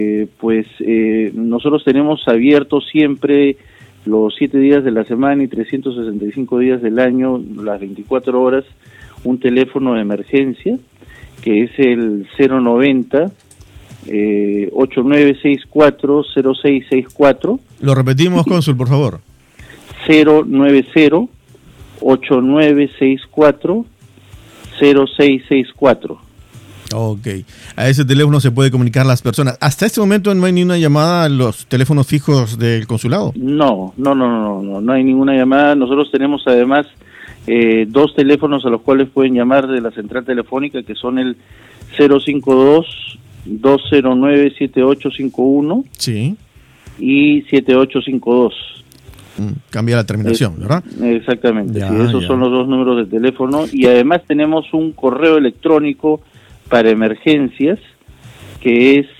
Nosotros tenemos abierto siempre los 7 días de la semana y 365 días del año, las 24 horas, un teléfono de emergencia, que es el 090 8964-0664. Lo repetimos, cónsul, por favor. 090-8964-0664. Ok, a ese teléfono se puede comunicar las personas. ¿Hasta este momento no hay ni una llamada a los teléfonos fijos del consulado? No hay ninguna llamada. Nosotros tenemos además 2 teléfonos a los cuales pueden llamar de la central telefónica, que son el 052-209-7851 sí, y 7852. Cambia la terminación, ¿verdad? Exactamente, sí, esos son los 2 números de teléfono. Y además tenemos un correo electrónico para emergencias, que es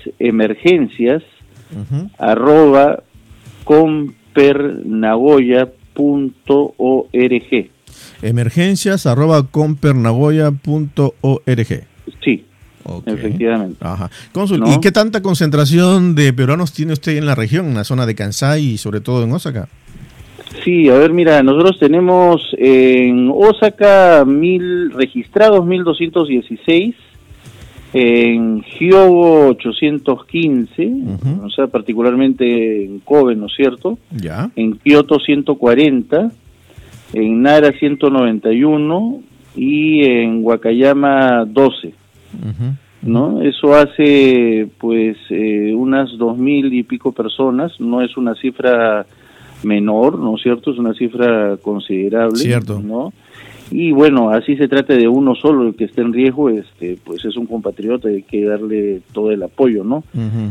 emergencias@compernagoya.org. Emergencias@compernagoya.org. Sí, okay, efectivamente. Ajá. Cónsul, ¿No? ¿Y qué tanta concentración de peruanos tiene usted en la región, en la zona de Kansai y sobre todo en Osaka? Sí, a ver, mira, nosotros tenemos en Osaka 1.000 registrados, 1.216, en Hyogo 815, o sea, particularmente en Kobe, ¿no es cierto? Ya. En Kioto 140, en Nara 191 y en Wakayama 12, ¿no? Eso hace, pues, unas 2.000 y pico personas. No es una cifra menor, ¿no es cierto? Es una cifra considerable, cierto, ¿no? Y bueno, así se trata de uno solo el que esté en riesgo, pues es un compatriota y hay que darle todo el apoyo, ¿no?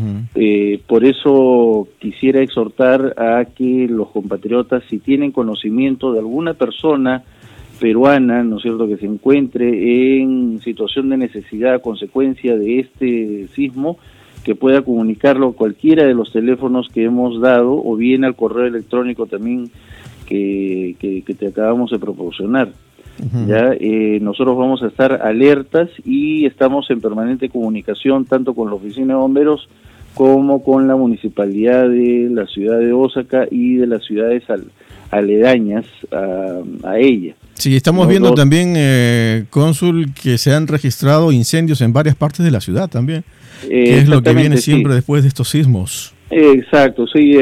Por eso quisiera exhortar a que los compatriotas, si tienen conocimiento de alguna persona peruana, ¿no es cierto?, que se encuentre en situación de necesidad a consecuencia de este sismo, que pueda comunicarlo a cualquiera de los teléfonos que hemos dado, o bien al correo electrónico también que te acabamos de proporcionar. Ya nosotros vamos a estar alertas y estamos en permanente comunicación tanto con la oficina de bomberos como con la municipalidad de la ciudad de Osaka y de las ciudades aledañas a ella. Sí, estamos viendo también, cónsul, que se han registrado incendios en varias partes de la ciudad también, que es lo que viene siempre después de estos sismos. Exacto, sí,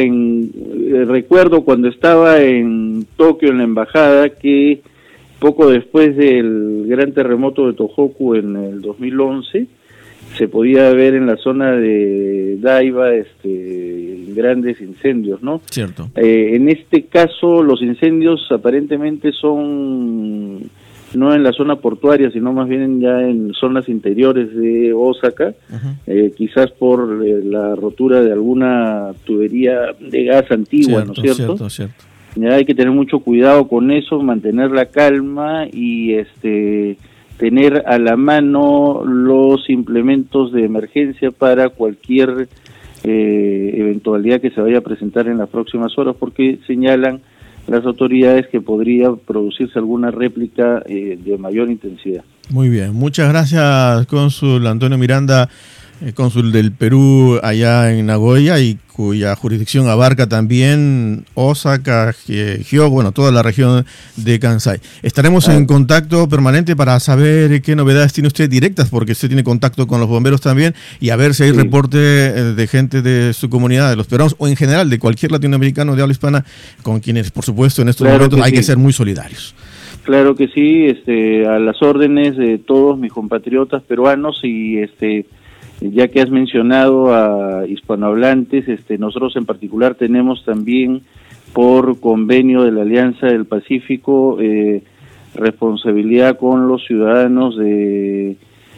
recuerdo cuando estaba en Tokio en la embajada que poco después del gran terremoto de Tohoku en el 2011, se podía ver en la zona de Daiba grandes incendios, ¿no? Cierto. En este caso, los incendios aparentemente son no en la zona portuaria, sino más bien ya en zonas interiores de Osaka, quizás por la rotura de alguna tubería de gas antigua, ¿no es cierto? Cierto. Ya hay que tener mucho cuidado con eso, mantener la calma y tener a la mano los implementos de emergencia para cualquier eventualidad que se vaya a presentar en las próximas horas, porque señalan las autoridades que podría producirse alguna réplica de mayor intensidad. Muy bien, muchas gracias, cónsul Antonio Miranda, cónsul del Perú allá en Nagoya, y cuya jurisdicción abarca también Osaka, Hyogo, bueno, toda la región de Kansai. Estaremos en contacto permanente para saber qué novedades tiene usted directas, porque usted tiene contacto con los bomberos también, y a ver si hay reporte de gente de su comunidad, de los peruanos, o en general de cualquier latinoamericano de habla hispana, con quienes, por supuesto, en estos momentos hay que ser muy solidarios. Claro que sí, a las órdenes de todos mis compatriotas peruanos, y ya que has mencionado a hispanohablantes, nosotros en particular tenemos también, por convenio de la Alianza del Pacífico, responsabilidad con los ciudadanos de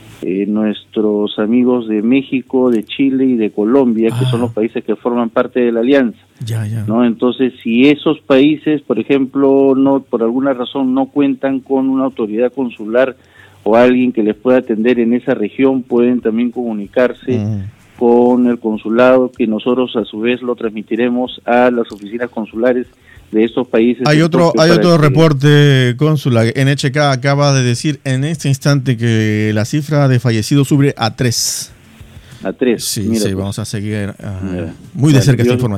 nuestros amigos de México, de Chile y de Colombia, que son los países que forman parte de la Alianza. ¿No? Entonces, si esos países, por ejemplo, por alguna razón no cuentan con una autoridad consular o alguien que les pueda atender en esa región, pueden también comunicarse con el consulado, que nosotros a su vez lo transmitiremos a las oficinas consulares de estos países. Hay otro reporte, cónsula. NHK acaba de decir en este instante que la cifra de fallecidos sube a 3. A 3. Sí, Mira, sí, pues. vamos a seguir muy de cerca esta información.